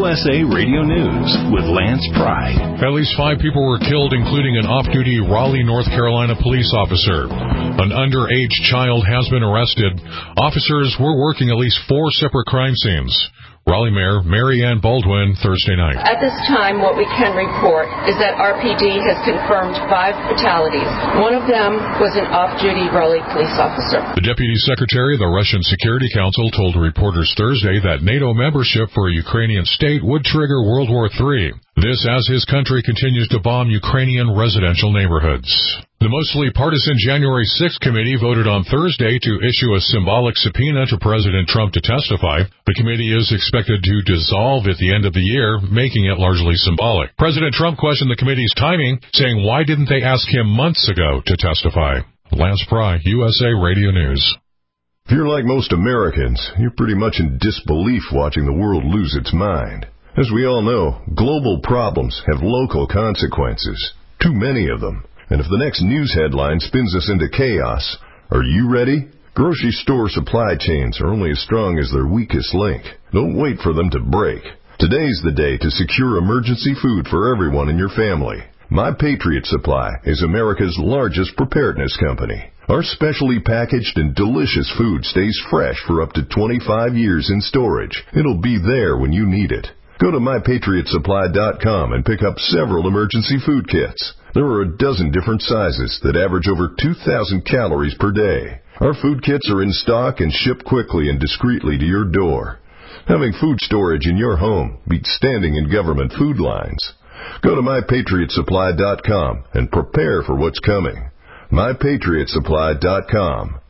USA Radio News with Lance Pry. At least 5 people were killed, including an off-duty Raleigh, North Carolina police officer. An underage child has been arrested. Officers were working at least 4 separate crime scenes. Raleigh Mayor Mary Ann Baldwin Thursday night. At this time, what we can report is that RPD has confirmed 5 fatalities. One of them was an off-duty Raleigh police officer. The Deputy Secretary of the Russian Security Council told reporters Thursday that NATO membership for a Ukrainian state would trigger World War III. This as his country continues to bomb Ukrainian residential neighborhoods. The mostly partisan January 6th committee voted on Thursday to issue a symbolic subpoena to President Trump to testify. The committee is expected to dissolve at the end of the year, making it largely symbolic. President Trump questioned the committee's timing, saying why didn't they ask him months ago to testify? Lance Pry, USA Radio News. If you're like most Americans, you're pretty much in disbelief watching the world lose its mind. As we all know, global problems have local consequences, too many of them. And if the next news headline spins us into chaos, are you ready? Grocery store supply chains are only as strong as their weakest link. Don't wait for them to break. Today's the day to secure emergency food for everyone in your family. My Patriot Supply is America's largest preparedness company. Our specially packaged and delicious food stays fresh for up to 25 years in storage. It'll be there when you need it. Go to MyPatriotSupply.com and pick up several emergency food kits. There are a dozen different sizes that average over 2,000 calories per day. Our food kits are in stock and shipped quickly and discreetly to your door. Having food storage in your home beats standing in government food lines. Go to MyPatriotSupply.com and prepare for what's coming. MyPatriotSupply.com.